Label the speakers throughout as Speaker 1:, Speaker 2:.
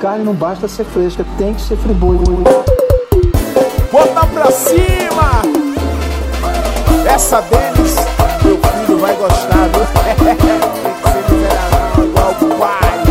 Speaker 1: carne não basta ser fresca, tem que ser friboi.
Speaker 2: Bota pra cima! Essa deles, meu filho vai gostar, viu? Tem que ser miserável igual o pai.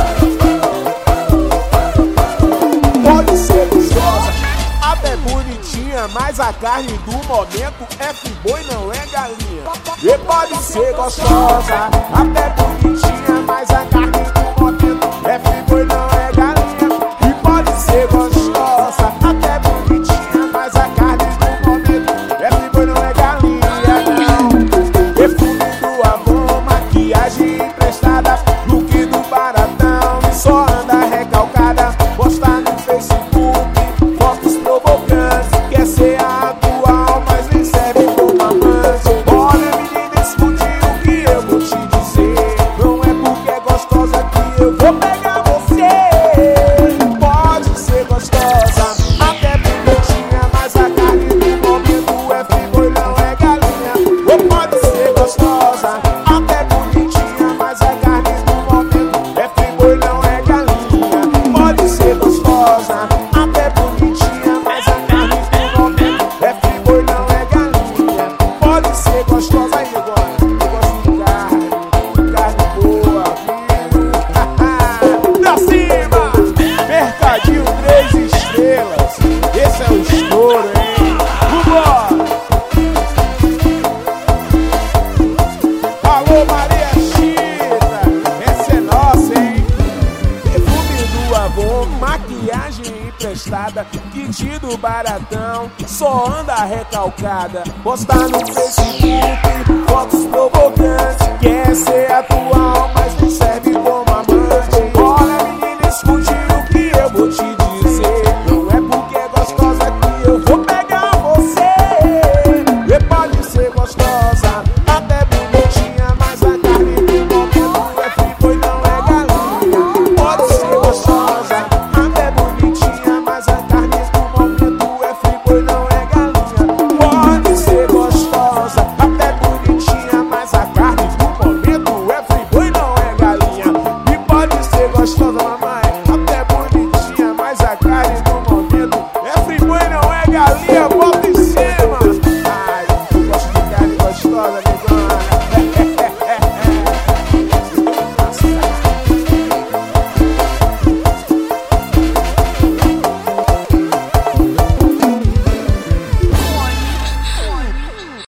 Speaker 2: Pode ser gostosa, até bonitinha, mas a carne do momento é friboi, não é galinha. E pode ser gostosa, até bonitinha, mas a carne do momento é friboi, não é galinha. E pode ser gostosa, até bonitinha, mas a carne do momento é friboi, não é galinha, não. Perfume do Avon, maquiagem emprestada, look do baratão, só anda recalcada. Postar no Facebook, fotos provocantes, quer ser a atual, mas nem serve como amante. Olha, menina, escute o que eu vou te dizer, não é porque é gostosa que eu vou pegar você. Pode ser gostosa, até bonitinha, mas a carne do momento é friboi, não é galinha. Ou pode ser gostosa, até bonitinha, mas a carne do momento é friboi, não é galinha. Pode ser gostosa, até bonitinha, mas a carne do momento é friboi, não é galinha. Pode ser gostosa aí agora, eu gosto de carne boa, viu? Pra cima! Mercadinho 3 estrelas, esse é o estouro, hein? Vambora! Alô, Maria Chita, essa é nossa, hein? Perfume do Avon, maquiagem emprestada, kit do baratão, só anda recalcada. Postar no Facebook, fotos provocantes, quer ser atual, mas não serve como amante. Olha, menina, escute o que eu vou te dizer, não é porque é gostosa que eu vou pegar você. E pode ser gostosa, até bonitinha, mas a carne do momento é friboi, não é galinha. Pode ser gostosa, até bonitinha, mas a carne do momento é friboi, não é galinha. Pode ser gostosa, até bonitinha, mas a carne do momento é friboi, não é galinha. E pode ser gostosa, mamãe, até bonitinha, mas a carne do momento é friboi, não é galinha. Bota em cima! Ai, eu gosto de carne gostosa, negona.